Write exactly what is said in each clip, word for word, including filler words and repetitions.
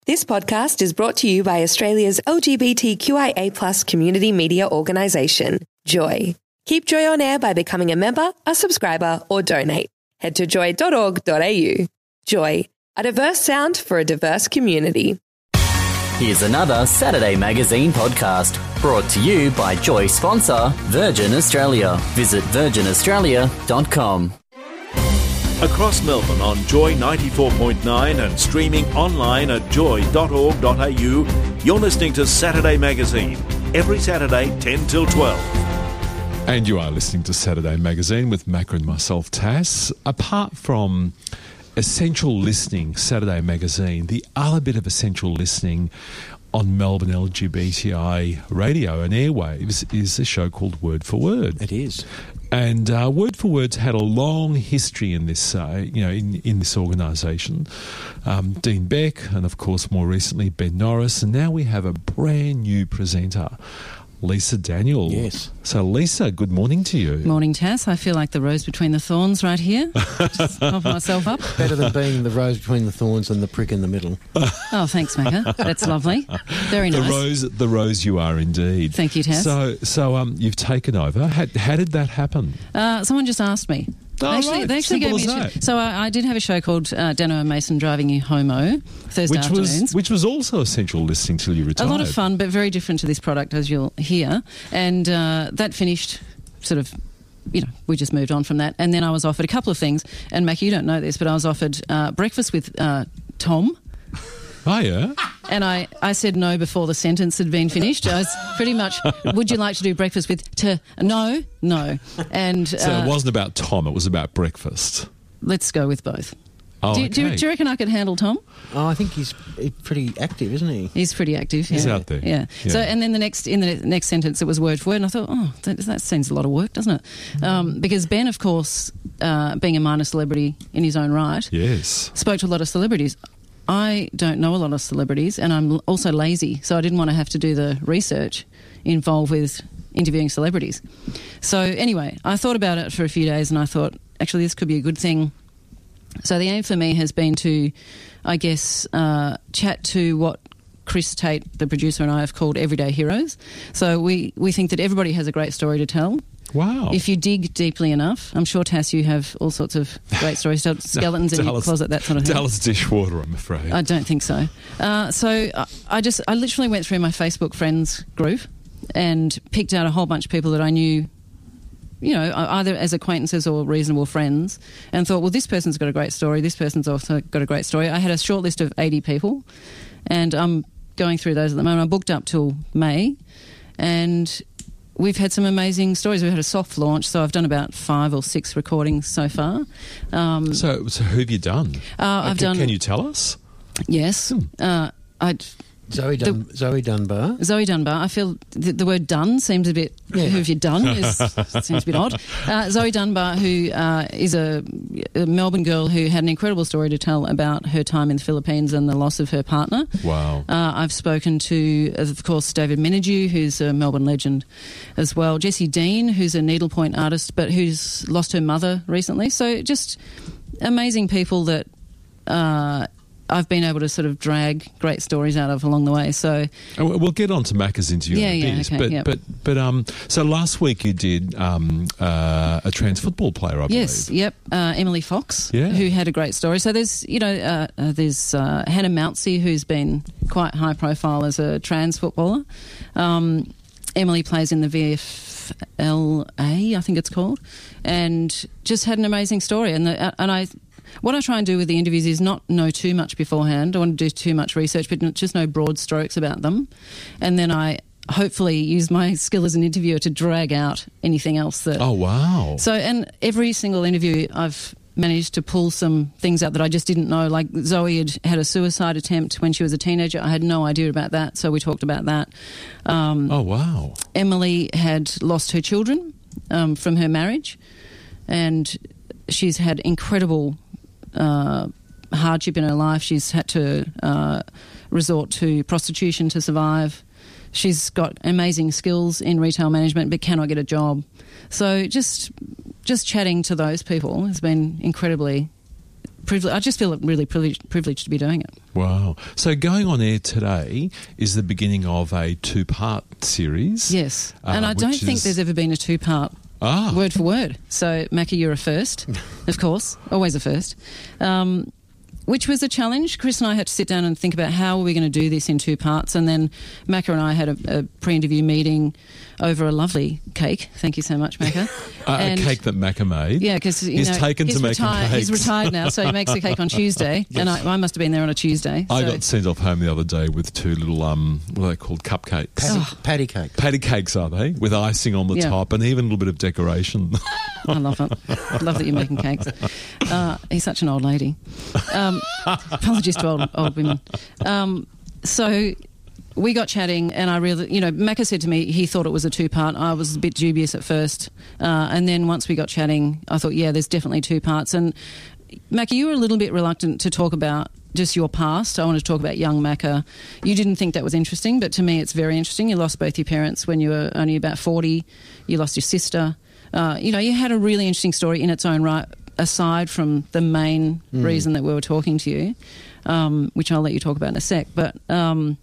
This podcast is brought to you by Australia's L G B T Q I A plus community media organisation, Joy. Keep Joy on air by becoming a member, a subscriber or donate. Head to joy dot org dot a u. Joy, a diverse sound for a diverse community. Here's another Saturday Magazine podcast brought to you by Joy sponsor Virgin Australia. Visit virgin australia dot com. Across Melbourne on Joy ninety-four point nine and streaming online at joy dot org dot a u, you're listening to Saturday Magazine, every Saturday ten till twelve. And you are listening to Saturday Magazine with Macca and myself, Tass. Apart from Essential Listening, Saturday Magazine, the other bit of Essential Listening on Melbourne L G B T I radio and airwaves is a show called Word for Word. It is. And uh, Word for Word's had a long history in this, uh, you know, in, in this organisation. Um, Dean Beck, and of course more recently Ben Norris, and now we have a brand new presenter, Lisa Daniel. Yes. So Lisa, good morning to you. Morning, Tass. I feel like the rose between the thorns right here. Just pop myself up. Better than being the rose between the thorns and the prick in the middle. Oh, thanks, Macca. That's lovely. Very nice. The rose, the rose you are indeed. Thank you, Tass. So, so um, you've taken over. How, how did that happen? Uh, someone just asked me. Oh, they actually, right. they actually Simple gave me as a show. that. So I, I did have a show called uh, Dano and Mason Driving You Homo Thursday Which afternoons. was, which was also essential listening till you retired. A lot of fun, but very different to this product, as you'll hear. And uh, that finished sort of, you know, we just moved on from that. And then I was offered a couple of things. And, Mac, you don't know this, but I was offered uh, breakfast with uh, Tom. Oh, yeah? And I, I said no before the sentence had been finished. I was pretty much, would you like to do breakfast with t? No, no. And So uh, it wasn't about Tom, it was about breakfast. let's go with both. Oh, do, you- do, you- okay. do you reckon I could handle Tom? Oh, I think he's pretty active, isn't he? He's pretty active. He's yeah. out there. Yeah. Yeah. So, and then the next in the next sentence, it was word for word, and I thought, oh, that, that seems a lot of work, doesn't it? Um, because Ben, of course, uh, being a minor celebrity in his own right, Yes. spoke to a lot of celebrities. I don't know a lot of celebrities, and I'm also lazy, so I didn't want to have to do the research involved with interviewing celebrities. So anyway, I thought about it for a few days, and I thought, actually, this could be a good thing. So the aim for me has been to, I guess, uh, chat to what Chris Tate, the producer, and I have called everyday heroes. So we, we think that everybody has a great story to tell. Wow. If you dig deeply enough, I'm sure, Tass, you have all sorts of great stories, skeletons in your Dallas- closet, that sort of thing. Dallas dishwater, I'm afraid. I don't think so. Uh, so I, I just, I literally went through my Facebook friends group and picked out a whole bunch of people that I knew, you know, either as acquaintances or reasonable friends, and thought, well, this person's got a great story, this person's also got a great story. I had a short list of eighty people, and I'm going through those at the moment. I'm booked up till May, and we've had some amazing stories. We've had a soft launch, so I've done about five or six recordings so far. Um, so, so who have you done? uh, I've can, done... Can you tell us? Yes. Uh, I'd... Zoe, Dun- Zoe Dunbar. Zoe Dunbar. I feel the, the word "done" seems a bit. Yeah. Who have you done? Is, seems a bit odd. Uh, Zoe Dunbar, who uh, is a, a Melbourne girl who had an incredible story to tell about her time in the Philippines and the loss of her partner. Wow. Uh, I've spoken to, of course, David Menadue, who's a Melbourne legend as well. Jessie Dean, who's a needlepoint artist, but who's lost her mother recently. So just amazing people that. Uh, I've been able to sort of drag great stories out of along the way. So And we- we'll get on to Macca's interview Yeah, in a yeah, bit. okay, but, yep. but, but, um, so last week you did um, uh, a trans football player, I yes, believe. yep, uh, Emily Fox, Yeah. who had a great story. So there's, you know, uh, uh, there's uh, Hannah Moutsey, who's been quite high profile as a trans footballer. Um, Emily plays in the V F L A, I think it's called, and just had an amazing story. And the, uh, and I. What I try and do with the interviews is not know too much beforehand. I want to do too much research, but not- just know broad strokes about them. And then I hopefully use my skill as an interviewer to drag out anything else that... Oh, wow. So, and every single interview I've managed to pull some things out that I just didn't know. Like Zoe had had a suicide attempt when she was a teenager. I had no idea about that, so we talked about that. Um, oh, wow. Emily had lost her children um, from her marriage, and she's had incredible... Uh, hardship in her life. She's had to uh, resort to prostitution to survive. She's got amazing skills in retail management but cannot get a job. So just just chatting to those people has been incredibly privileged. I just feel really privileged, privileged to be doing it. Wow. So going on air today is the beginning of a two-part series. Yes. uh, And I don't which think is- there's ever been a two-part Ah. word for word. So, Macca, you're a first, of course, always a first, um, which was a challenge. Chris and I had to sit down and think about how are we going to do this in two parts. And then Macca and I had a, a pre-interview meeting over a lovely cake. Thank you so much, Macca. Uh, a And- cake that Macca made. Yeah, because He's know, taken he's to making retired, cakes. He's retired now, so he makes the cake on Tuesday, and I, I must have been there on a Tuesday. I so- got sent off home the other day with two little, um, what are they called, cupcakes. Patty, patty cake. Patty cakes, are they? With icing on the Yeah. top and even a little bit of decoration. I love it. I love that you're making cakes. Uh, he's such an old lady. Um, apologies to old, old women. Um, so we got chatting, and I really, you know, Macca said to me he thought it was a two-part. I was a bit dubious at first. Uh, and then once we got chatting, I thought, yeah, there's definitely two parts. And Macca, you were a little bit reluctant to talk about just your past. I want to talk about young Macca. You didn't think that was interesting, but to me it's very interesting. You lost both your parents when you were only about forty. You lost your sister. Uh, you know, you had a really interesting story in its own right, aside from the main mm. reason that we were talking to you, um, which I'll let you talk about in a sec. But um,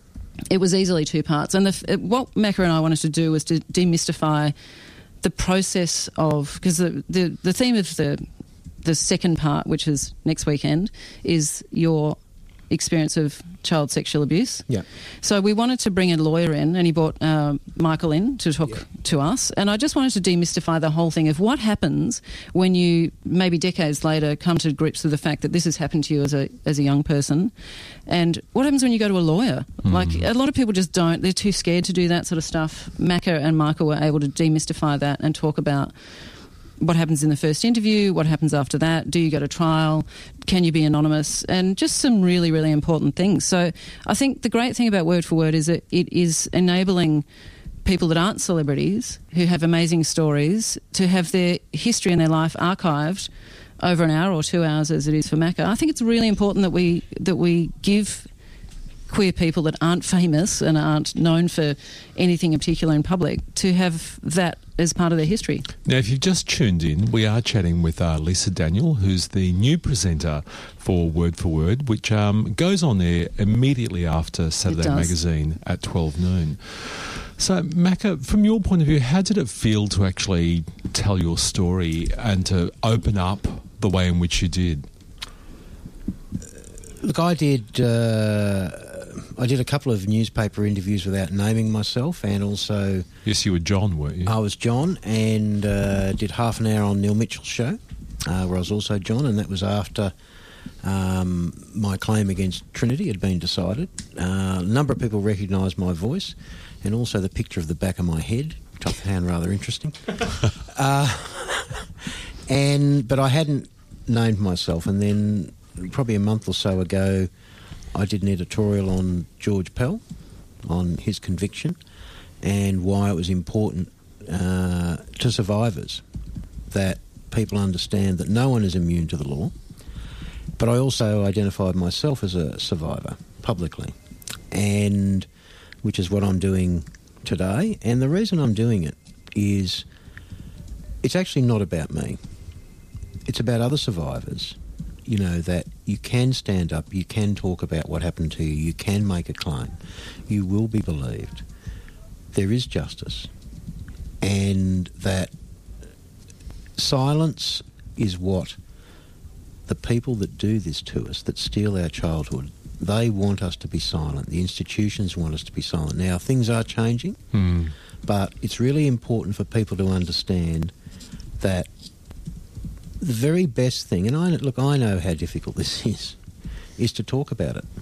it was easily two parts. And the, what Macca and I wanted to do was to demystify the process of... Because the, the, the theme of the the second part, which is next weekend, is your experience of child sexual abuse. Yeah. So we wanted to bring a lawyer in, and he brought uh, Michael in to talk yeah. to us. And I just wanted to demystify the whole thing of what happens when you, maybe decades later, come to grips with the fact that this has happened to you as a as a young person, and what happens when you go to a lawyer. Mm. Like, a lot of people just don't. They're too scared to do that sort of stuff. Macca and Michael were able to demystify that and talk about what happens in the first interview, what happens after that, do you go to trial, can you be anonymous, and just some really, really important things. So I think the great thing about Word for Word is that it is enabling people that aren't celebrities, who have amazing stories, to have their history and their life archived over an hour or two hours, as it is for Macca. I think it's really important that we that we give queer people that aren't famous and aren't known for anything in particular in public to have that as part of their history. Now, if you've just tuned in, we are chatting with uh, Lisa Daniel, who's the new presenter for Word for Word, which um, goes on there immediately after Saturday Magazine at twelve noon. So, Macca, from your point of view, how did it feel to actually tell your story and to open up the way in which you did? Look, I did... Uh, I did a couple of newspaper interviews without naming myself, and also... Yes, you were John, weren't you? I was John, and uh, did half an hour on Neil Mitchell's show, uh, where I was also John, and that was after um, my claim against Trinity had been decided. Uh, a number of people recognised my voice, and also the picture of the back of my head, which I found rather interesting. uh, and But I hadn't named myself, and then probably a month or so ago, I did an editorial on George Pell, on his conviction, and why it was important uh, to survivors that people understand that no one is immune to the law. But I also identified myself as a survivor publicly, and which is what I'm doing today. And the reason I'm doing it is it's actually not about me. It's about other survivors. You know, that you can stand up, you can talk about what happened to you, you can make a claim, you will be believed. There is justice. And that silence is what the people that do this to us, that steal our childhood, they want us to be silent. The institutions want us to be silent. Now, things are changing, mm. but it's really important for people to understand that the very best thing, and I look, I know how difficult this is, is to talk about it.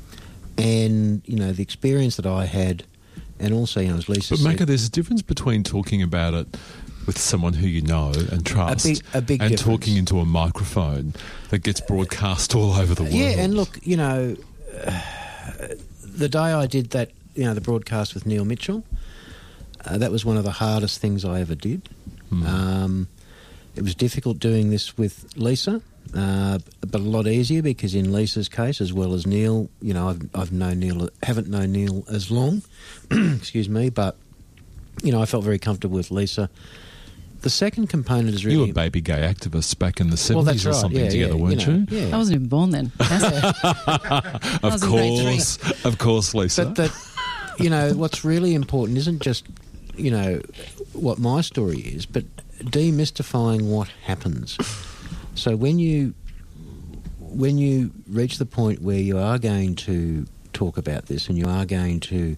And, you know, the experience that I had, and also, you know, as Lisa But, said... Macca, there's a difference between talking about it with someone who you know and trust A big, a big and difference. talking into a microphone that gets broadcast all over the world. Yeah, and look, you know, uh, the day I did that, you know, the broadcast with Neil Mitchell, uh, that was one of the hardest things I ever did. Mm. Um... It was difficult doing this with Lisa, uh, but a lot easier because in Lisa's case, as well as Neil, you know, I've, I've known Neil, haven't known Neil as long, excuse me, but, you know, I felt very comfortable with Lisa. the second component is You really... were baby gay activists back in the Well, seventies that's or right. something yeah, together, yeah, weren't you? you? Know, yeah. I wasn't even born then. That's Of was in grade three. course, of course, Lisa. But that, you know, what's really important isn't just, you know, what my story is, but demystifying what happens. So when you when you reach the point where you are going to talk about this and you are going to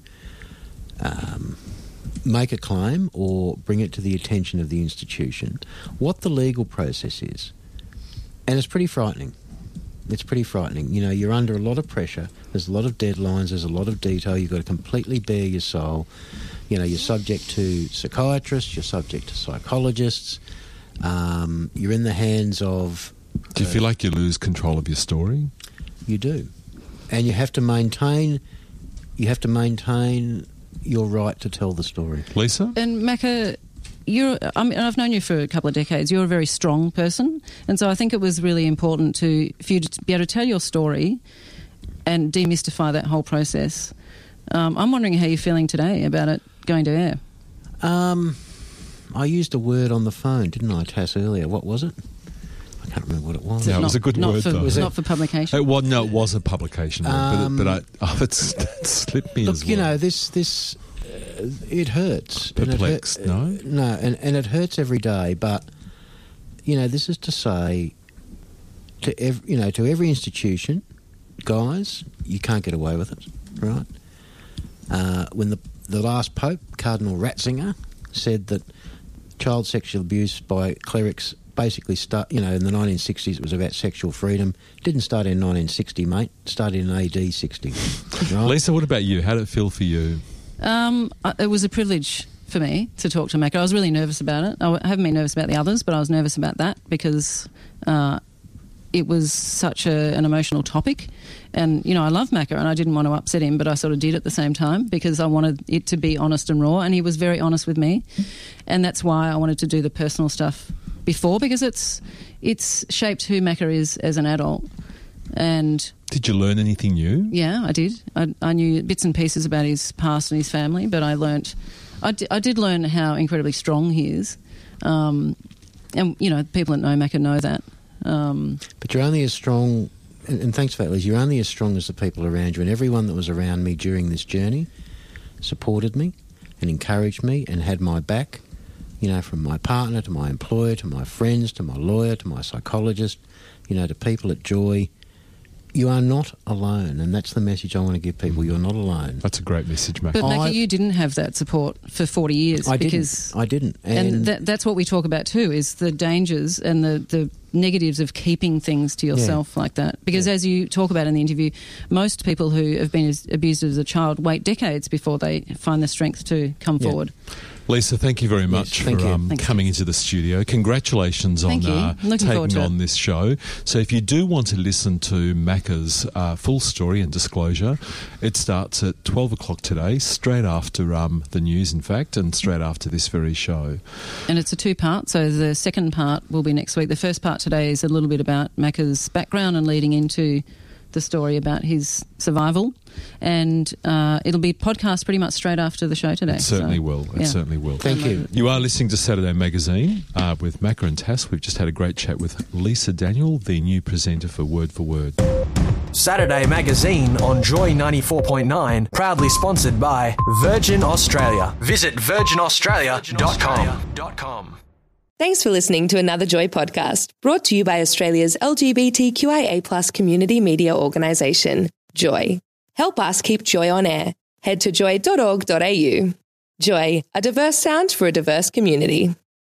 um, make a claim or bring it to the attention of the institution, what the legal process is, and it's pretty frightening. It's pretty frightening. You know, you're under a lot of pressure. There's a lot of deadlines. There's a lot of detail. You've got to completely bare your soul. You know, you're subject to psychiatrists. You're subject to psychologists. Um, you're in the hands of... Do you uh, feel like you lose control of your story? You do. And you have to maintain... You have to maintain your right to tell the story. Lisa? And Macca, you're, I mean, I've known you for a couple of decades. You're a very strong person. And so I think it was really important to, for you to be able to tell your story and demystify that whole process. Um, I'm wondering how you're feeling today about it going to air. Um, I used a word on the phone, didn't I, Tass, earlier? What was it? I can't remember what it was. Yeah, it Not- was a good not word, for, though. Was Was not it- for publication. It was, no, it was a publication word, Um, but, it, but I, oh, it's, it slipped me as Look, well. you know, this... this uh, it hurts. And it hurt- Perplexed, no? uh, No, and, and it hurts every day, but, you know, this is to say to ev- you know, to every institution, guys, you can't get away with it, right? Uh, when the the last Pope, Cardinal Ratzinger, said that child sexual abuse by clerics basically start, you know, in the nineteen sixties it was about sexual freedom. It didn't start in nineteen sixty, mate. It started in A D sixty. Right? Lisa, what about you? How did it feel for you? Um, I- it was a privilege for me to talk to Macca. I was really nervous about it. I w- haven't been nervous about the others, but I was nervous about that because uh, it was such a, an emotional topic. And, you know, I love Macca and I didn't want to upset him, but I sort of did at the same time because I wanted it to be honest and raw, and he was very honest with me. And that's why I wanted to do the personal stuff before, because it's it's shaped who Macca is as an adult. And Did you learn anything new? yeah, I did. I, I knew bits and pieces about his past and his family, but I learnt, I, di- I did learn how incredibly strong he is. Um, and, you know, people that know Macca know that. Um, But you're only as strong, and, and thanks for that, Liz, you're only as strong as the people around you. And everyone that was around me during this journey supported me and encouraged me and had my back, you know, from my partner to my employer to my friends to my lawyer to my psychologist, you know, to people at Joy. You are not alone, and that's the message I want to give people. You're not alone. That's a great message, Mac. but I- Macca, you didn't have that support for forty years. I because, didn't. I didn't. And, And, that, that's what we talk about too, is the dangers and the, the negatives of keeping things to yourself like that. Because Yeah. as you talk about in the interview, most people who have been as- abused as a child wait decades before they find the strength to come Yeah. forward. Lisa, thank you very much thank for you. um, Thank you. coming into the studio. Congratulations Thank on you. uh, Looking forward taking to on it. this show. So if you do want to listen to Macca's uh, full story and disclosure, it starts at twelve o'clock today, straight after um, the news, in fact, and straight after this very show. And it's a two-part, so the second part will be next week. The first part today is a little bit about Macca's background and leading into the story about his survival. And uh, it'll be podcast pretty much straight after the show today. It certainly so, will. It yeah. certainly will. Thank you. You are listening to Saturday Magazine uh, with Macca and Tass. We've just had a great chat with Lisa Daniel, the new presenter for Word for Word. Saturday Magazine on Joy ninety-four point nine, proudly sponsored by Virgin Australia. Visit virgin australia dot com. Thanks for listening to another Joy podcast, brought to you by Australia's L G B T Q I A plus community media organisation, Joy. Help us keep Joy on air. Head to joy dot org dot a u. Joy, a diverse sound for a diverse community.